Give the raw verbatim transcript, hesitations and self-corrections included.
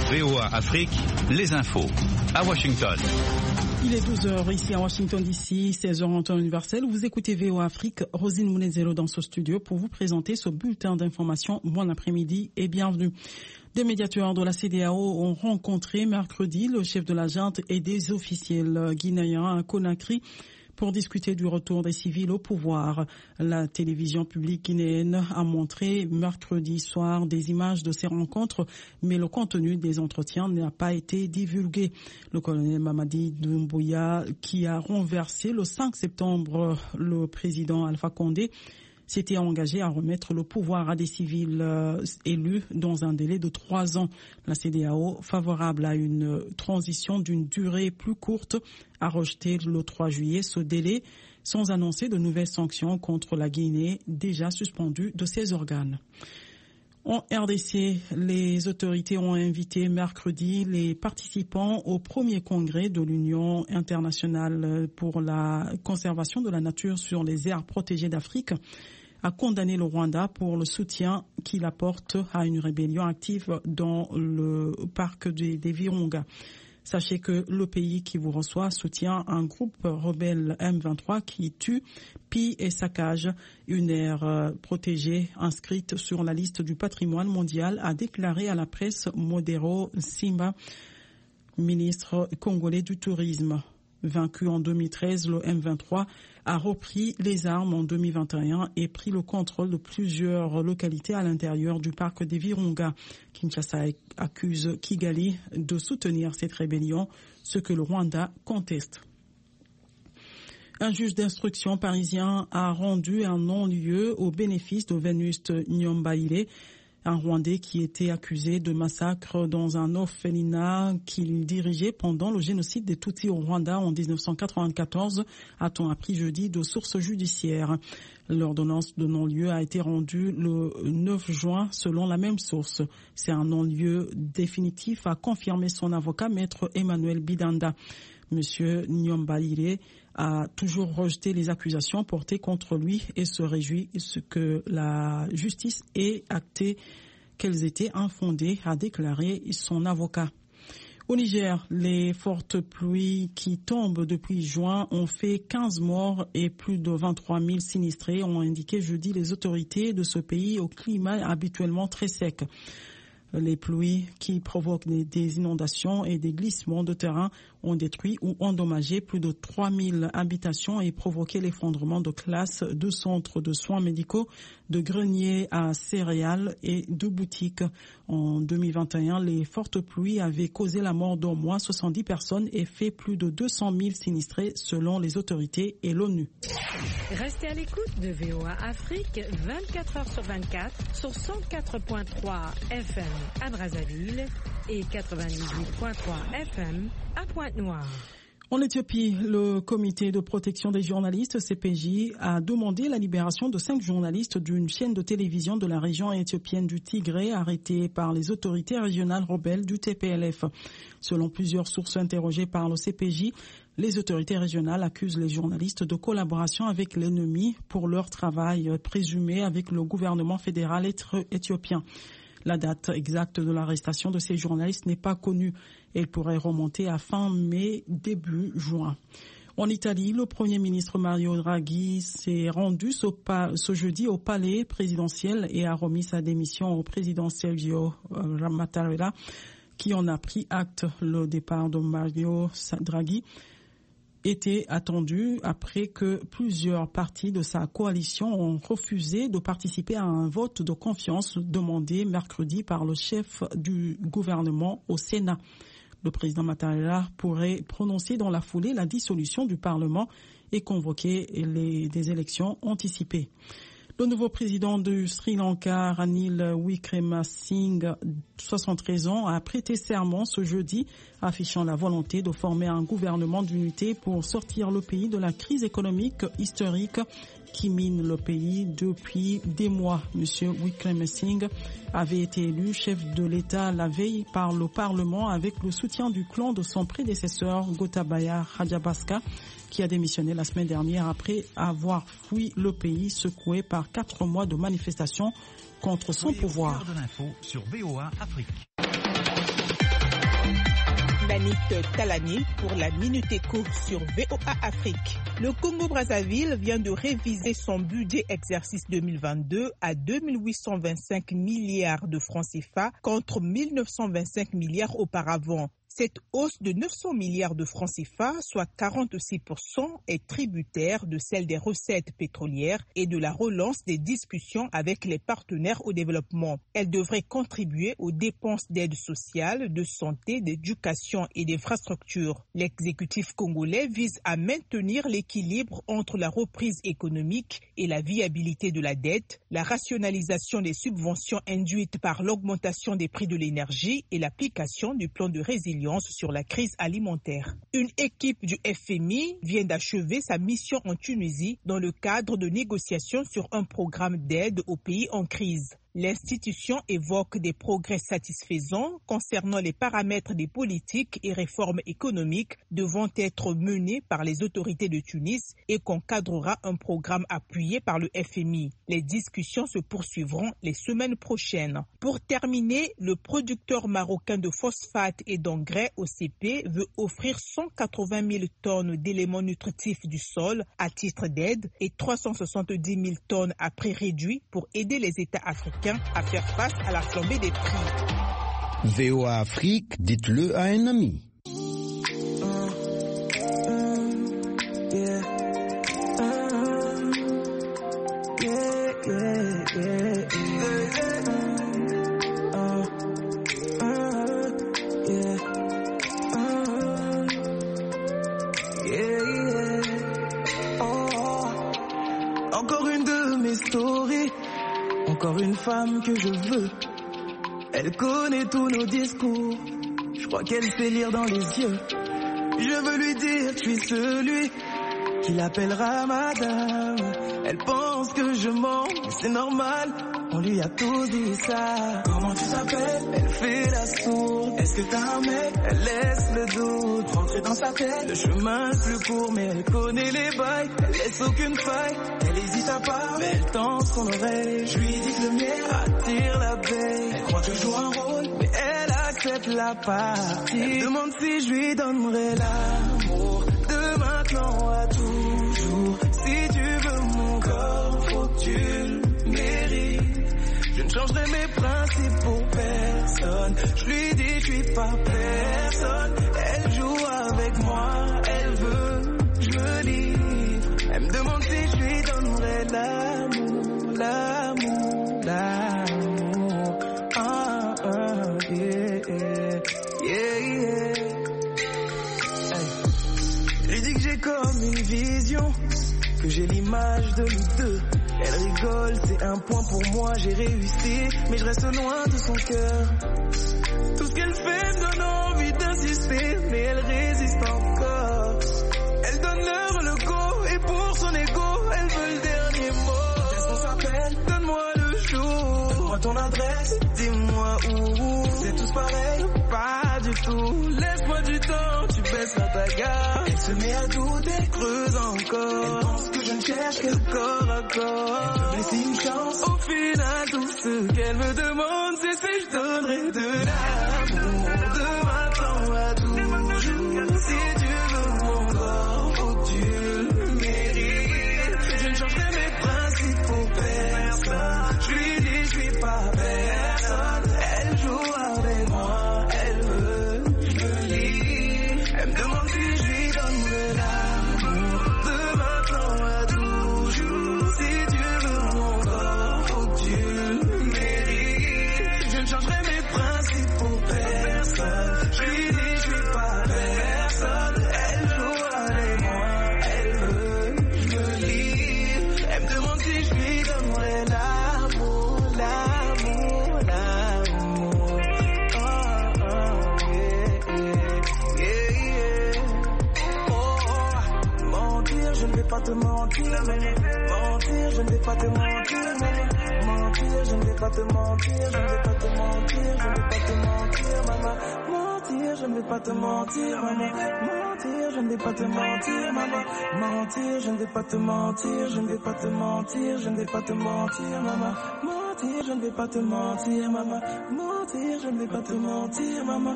V O A Afrique, les infos. À Washington. Il est douze heures ici à Washington D C, seize heures en temps universel. Vous écoutez V O A Afrique, Rosine Mounezero dans ce studio pour vous présenter ce bulletin d'information. Bon après-midi et bienvenue. Des médiateurs de la C D A O ont rencontré mercredi le chef de la junte et des officiels guinéens à Conakry pour discuter du retour des civils au pouvoir. La télévision publique guinéenne a montré mercredi soir des images de ces rencontres, mais le contenu des entretiens n'a pas été divulgué. Le colonel Mamadi Doumbouya, qui a renversé le cinq septembre le président Alpha Condé, s'était engagé à remettre le pouvoir à des civils euh, élus dans un délai de trois ans. La C D A O, favorable à une transition d'une durée plus courte, a rejeté le trois juillet ce délai sans annoncer de nouvelles sanctions contre la Guinée déjà suspendue de ses organes. En R D C, les autorités ont invité mercredi les participants au premier congrès de l'Union internationale pour la conservation de la nature sur les aires protégées d'Afrique à condamner le Rwanda pour le soutien qu'il apporte à une rébellion active dans le parc des, des Virunga. Sachez que le pays qui vous reçoit soutient un groupe rebelle M vingt-trois qui tue, pille et saccage une aire protégée inscrite sur la liste du patrimoine mondial, a déclaré à la presse Modero Simba, ministre congolais du tourisme. Vaincu en deux mille treize, le M vingt-trois a repris les armes en deux mille vingt et un et pris le contrôle de plusieurs localités à l'intérieur du parc des Virunga. Kinshasa accuse Kigali de soutenir cette rébellion, ce que le Rwanda conteste. Un juge d'instruction parisien a rendu un non-lieu au bénéfice de Vénuste Nyombaïlé, un Rwandais qui était accusé de massacre dans un orphelinat qu'il dirigeait pendant le génocide des Tutsis au Rwanda en dix-neuf cent quatre-vingt-quatorze, a-t-on appris jeudi de sources judiciaires. L'ordonnance de non-lieu a été rendue le neuf juin selon la même source. C'est un non-lieu définitif, a confirmé son avocat, maître Emmanuel Bidanda. Monsieur Nyombaïlé a toujours rejeté les accusations portées contre lui et se réjouit que la justice ait acté qu'elles étaient infondées, a déclaré son avocat. Au Niger, les fortes pluies qui tombent depuis juin ont fait quinze morts et plus de vingt-trois mille sinistrés, ont indiqué jeudi les autorités de ce pays au climat habituellement très sec. Les pluies qui provoquent des, des inondations et des glissements de terrain ont détruit ou endommagé plus de trois mille habitations et provoqué l'effondrement de classes, de centres de soins médicaux, de greniers à céréales et de boutiques. En deux mille vingt et un, les fortes pluies avaient causé la mort d'au moins soixante-dix personnes et fait plus de deux cent mille sinistrés selon les autorités et l'ONU. Restez à l'écoute de V O A Afrique vingt-quatre heures sur vingt-quatre sur cent quatre point trois F M à Brazzaville et quatre-vingt-dix-huit point trois F M à Pointe-Noire. En Éthiopie, le comité de protection des journalistes, C P J, a demandé la libération de cinq journalistes d'une chaîne de télévision de la région éthiopienne du Tigré, arrêtés par les autorités régionales rebelles du T P L F. Selon plusieurs sources interrogées par le C P J, les autorités régionales accusent les journalistes de collaboration avec l'ennemi pour leur travail présumé avec le gouvernement fédéral éthiopien. La date exacte de l'arrestation de ces journalistes n'est pas connue. Elle pourrait remonter à fin mai, début juin. En Italie, le Premier ministre Mario Draghi s'est rendu ce, pa- ce jeudi au palais présidentiel et a remis sa démission au président Sergio Mattarella, qui en a pris acte. Le départ de Mario Draghi était attendu après que plusieurs partis de sa coalition ont refusé de participer à un vote de confiance demandé mercredi par le chef du gouvernement au Sénat. Le président Mattarella pourrait prononcer dans la foulée la dissolution du Parlement et convoquer les, des élections anticipées. Le nouveau président du Sri Lanka, Ranil Wickremesinghe, soixante-treize ans, a prêté serment ce jeudi, affichant la volonté de former un gouvernement d'unité pour sortir le pays de la crise économique historique qui mine le pays depuis des mois. Monsieur Wickremesinghe avait été élu chef de l'État la veille par le Parlement avec le soutien du clan de son prédécesseur Gotabaya Rajapaksa, qui a démissionné la semaine dernière après avoir fui le pays secoué par quatre mois de manifestations contre son pouvoir. De l'info sur V O A Afrique. Judith Talani pour la Minute Éco sur V O A Afrique. Le Congo-Brazzaville vient de réviser son budget exercice deux mille vingt-deux à deux mille huit cent vingt-cinq milliards de francs C F A contre mille neuf cent vingt-cinq milliards auparavant. Cette hausse de neuf cents milliards de francs C F A, soit quarante-six pour cent, est tributaire de celle des recettes pétrolières et de la relance des discussions avec les partenaires au développement. Elle devrait contribuer aux dépenses d'aide sociale, de santé, d'éducation et d'infrastructures. L'exécutif congolais vise à maintenir l'équilibre entre la reprise économique et la viabilité de la dette, la rationalisation des subventions induites par l'augmentation des prix de l'énergie et l'application du plan de résilience sur la crise alimentaire. Une équipe du F M I vient d'achever sa mission en Tunisie dans le cadre de négociations sur un programme d'aide aux pays en crise. L'institution évoque des progrès satisfaisants concernant les paramètres des politiques et réformes économiques devant être menés par les autorités de Tunis et qu'encadrera un programme appuyé par le F M I. Les discussions se poursuivront les semaines prochaines. Pour terminer, le producteur marocain de phosphate et d'engrais O C P veut offrir cent quatre-vingt mille tonnes d'éléments nutritifs du sol à titre d'aide et trois cent soixante-dix mille tonnes à prix réduit pour aider les États africains à faire face à la flambée des prix. V O A Afrique, dites-le à un ami. Encore une de mes stories. Encore une femme que je veux. Elle connaît tous nos discours. Je crois qu'elle sait lire dans les yeux. Je veux lui dire que je suis celui qui l'appellera madame. Elle pense que je mens, mais c'est normal. On lui a tous dit ça. Comment tu t'appelles? Elle fait la sourde. Est-ce que t'as un mec? Elle laisse le doute rentrer dans sa tête. Le chemin est plus court, mais elle connaît les bails. Elle laisse aucune faille. Elle hésite à part, mais elle tend son oreille. Je lui dis que le mien attire l'abeille. Elle croit que je joue un rôle, mais elle accepte la partie. Elle me demande si je lui donnerai l'amour de maintenant à toujours. Si tu veux mon corps, faut que tu le mérites. Je ne changerai mes principes pour personne. Je lui dis je suis pas personne. Elle joue avec moi, elle veut que je me livre. Elle me demande si je lui donnerai l'amour, l'amour, l'amour. Ah, ah, yeah, yeah, yeah. Hey. Je lui dis que j'ai comme une vision, que j'ai l'image de nous deux. Elle rigole, c'est un point pour moi, j'ai réussi, mais je reste loin de son cœur. Tout ce qu'elle fait me donne envie d'insister, mais elle résiste encore. Elle donne l'heure, le go, et pour son ego, elle veut le dernier mot. Qu'est-ce qu'on s'appelle? Donne-moi le jour. Donne-moi ton adresse, dis-moi où. C'est tous pareil? Pas du tout. Laisse-moi du temps, tu baisseras ta garde. Elle se met à douter, creuse encore. Elle pense que je ne cherche que le corps à corps. Elle me laisse une chance. Au final, tout ce qu'elle me demande, c'est si je donnerai de l'amour. De maintenant à toujours. Si tu veux mon corps, faut que tu le mérites. Je ne changerai mes principes pour personne. Je lui dis je suis pas personne. Elle joue avec moi, elle veut que je me livre. Elle me demande si je lui donnerai l'amour. De maintenant à toujours. Si tu veux mon corps, faut que tu le mérites. Je ne changerai mes principes pour personne. Je lui dis je suis pas personne. Elle joue avec moi, elle veut que je me livre. Elle me demande si je lui donnerai l'amour, l'amour, l'amour. Oh, oh, yeah, yeah, yeah. Oh, oh. Mentir, je ne vais pas te mentir, mais mentir, je ne vais pas te mentir, mais mentir, je ne vais pas te mentir, je ne vais pas te mentir, je ne vais pas te mentir, maman. Mentir, je ne vais pas te mentir, maman. Mentir, je ne vais pas te mentir, maman. Mentir, je ne vais pas te mentir, je ne vais pas te mentir, je ne vais pas te mentir, maman. Mentir, je ne vais pas te mentir, maman. Mentir, je ne vais pas te mentir, maman.